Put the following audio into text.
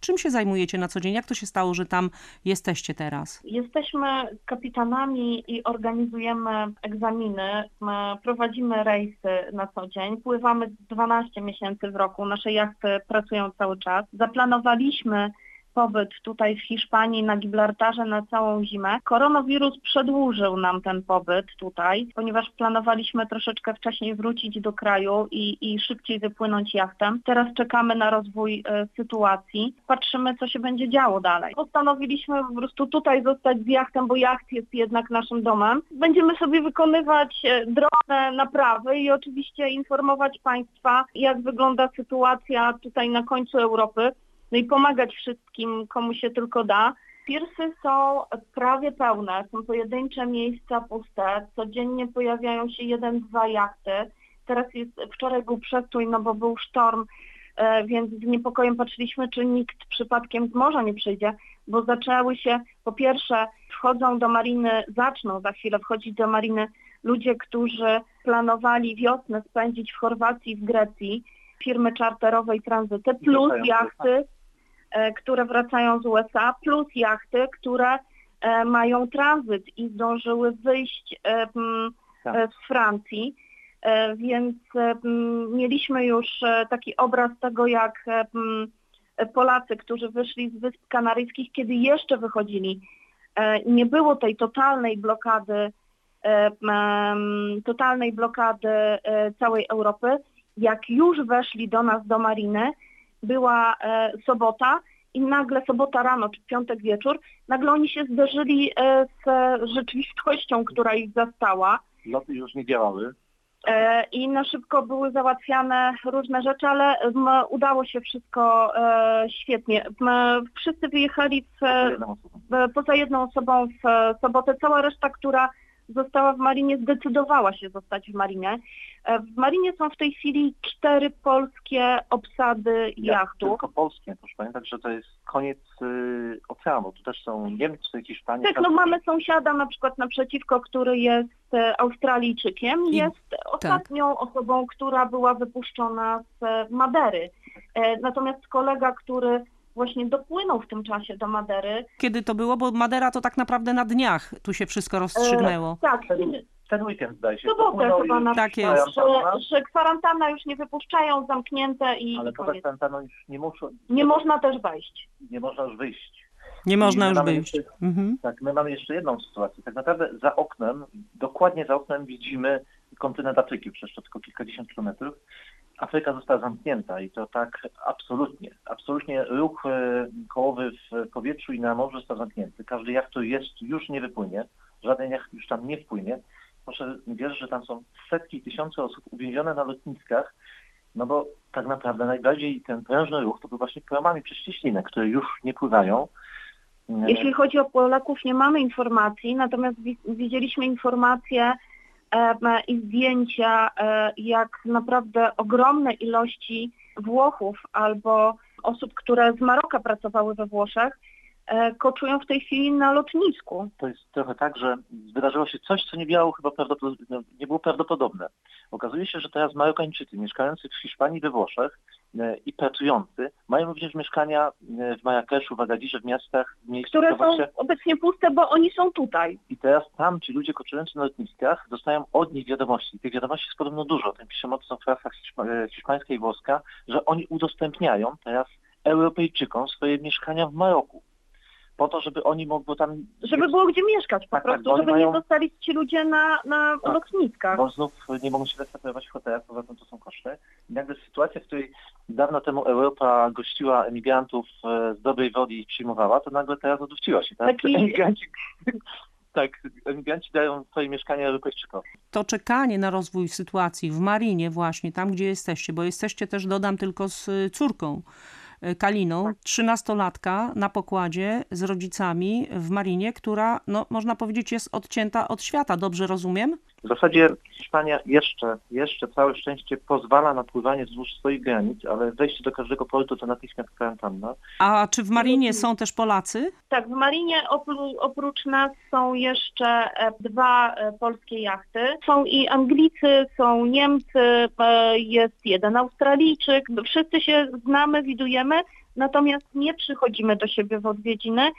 Czym się zajmujecie na co dzień? Jak to się stało, że tam jesteście teraz? Jesteśmy kapitanami i organizujemy egzaminy, prowadzimy rejsy na co dzień, pływamy 12 miesięcy w roku, nasze jachty pracują cały czas. Zaplanowaliśmy pobyt tutaj w Hiszpanii na Gibraltarze na całą zimę. Koronawirus przedłużył nam ten pobyt tutaj, ponieważ planowaliśmy troszeczkę wcześniej wrócić do kraju i szybciej wypłynąć jachtem. Teraz czekamy na rozwój sytuacji. Patrzymy, co się będzie działo dalej. Postanowiliśmy po prostu tutaj zostać z jachtem, bo jacht jest jednak naszym domem. Będziemy sobie wykonywać drobne naprawy i oczywiście informować Państwa, jak wygląda sytuacja tutaj na końcu Europy. No i pomagać wszystkim, komu się tylko da. Pirsy są prawie pełne, są pojedyncze miejsca puste. Codziennie pojawiają się 1-2 jachty. Wczoraj był przestój, no bo był sztorm, więc z niepokojem patrzyliśmy, czy nikt przypadkiem z morza nie przyjdzie, bo zaczęły się, po pierwsze, zaczną za chwilę wchodzić do mariny ludzie, którzy planowali wiosnę spędzić w Chorwacji i w Grecji, firmy czarterowe i tranzyty, plus jachty, które wracają z USA, plus jachty, które mają tranzyt i zdążyły wyjść z Francji, więc mieliśmy już taki obraz tego, jak Polacy, którzy wyszli z Wysp Kanaryjskich, kiedy jeszcze wychodzili, nie było tej totalnej blokady całej Europy. Jak już weszli do nas do mariny, była sobota i nagle sobota rano czy piątek wieczór, nagle oni się zderzyli z rzeczywistością, która ich zastała. Loty już nie działały. I na szybko były załatwiane różne rzeczy, ale udało się wszystko świetnie. Wszyscy wyjechali poza jedną osobą w sobotę. Cała reszta, która została w marinie, zdecydowała się zostać w marinie. W marinie są w tej chwili 4 polskie obsady jachtu. Tylko polskie, proszę pamiętać, że to jest koniec oceanu. Tu też są Niemcy, Hiszpania. Tak, no mamy sąsiada na przykład naprzeciwko, który jest Australijczykiem. Jest ostatnią osobą, która była wypuszczona z Madery. Natomiast kolega, który właśnie dopłynął w tym czasie do Madery. Kiedy to było? Bo Madera to tak naprawdę na dniach tu się wszystko rozstrzygnęło. Tak. Ten weekend zdaje się. Sobotę chyba na tak jest. Że kwarantanna już nie wypuszczają, zamknięte i ale poza kwarantanną już nie muszą. Nie można też wejść. Nie można już wyjść. Nie można już wyjść. Tak, my mamy jeszcze jedną sytuację. Tak naprawdę dokładnie za oknem widzimy kontynent Afryki, przecież to tylko kilkadziesiąt kilometrów. Afryka została zamknięta i to tak absolutnie ruch kołowy w powietrzu i na morzu został zamknięty. Każdy jacht, który jest, już nie wypłynie, żaden jacht już tam nie wpłynie. Proszę wierzyć, że tam są setki, tysiące osób uwięzione na lotniskach, no bo tak naprawdę najbardziej ten prężny ruch to był właśnie promami przez Cieśninę, które już nie pływają. Jeśli chodzi o Polaków, nie mamy informacji, natomiast widzieliśmy informacje i zdjęcia, jak naprawdę ogromne ilości Włochów albo osób, które z Maroka pracowały we Włoszech, koczują w tej chwili na lotnisku. To jest trochę tak, że wydarzyło się coś, co nie było prawdopodobne. Okazuje się, że teraz Marokańczycy mieszkający w Hiszpanii, we Włoszech i pracujący mają również mieszkania w Marrakeszu, w Agadirze, w miastach, które są obecnie puste, bo oni są tutaj. I teraz tam ci ludzie koczujący na lotniskach dostają od nich wiadomości. Tych wiadomości jest podobno dużo. Tym pisze mocno w prasach hiszpańska i włoska, że oni udostępniają teraz Europejczykom swoje mieszkania w Maroku. Po to, żeby oni mogli tam... Żeby było gdzie mieszkać po prostu, żeby nie zostali ci ludzie na lotniskach. Bo znów nie mogą się zastosować w hotelach, poza tym to są koszty. I nagle sytuacja, w której dawno temu Europa gościła emigrantów z dobrej woli i przyjmowała, to nagle teraz odwróciła się. Tak? Emigranci dają swoje mieszkania Europejczykom. To czekanie na rozwój sytuacji w marinie właśnie, tam gdzie jesteście, bo jesteście też, dodam, tylko z córką Kaliną, 13-latka na pokładzie z rodzicami w marinie, która, no, można powiedzieć, jest odcięta od świata. Dobrze rozumiem? W zasadzie Hiszpania jeszcze całe szczęście pozwala na pływanie wzdłuż swoich granic, ale wejście do każdego portu to natychmiast kwarantanna. A czy w marinie są też Polacy? Tak, w marinie oprócz nas są jeszcze 2 polskie jachty. Są i Anglicy, są Niemcy, jest jeden Australijczyk. Wszyscy się znamy, widujemy. natomiast nie przychodzimy do siebie w odwiedziny,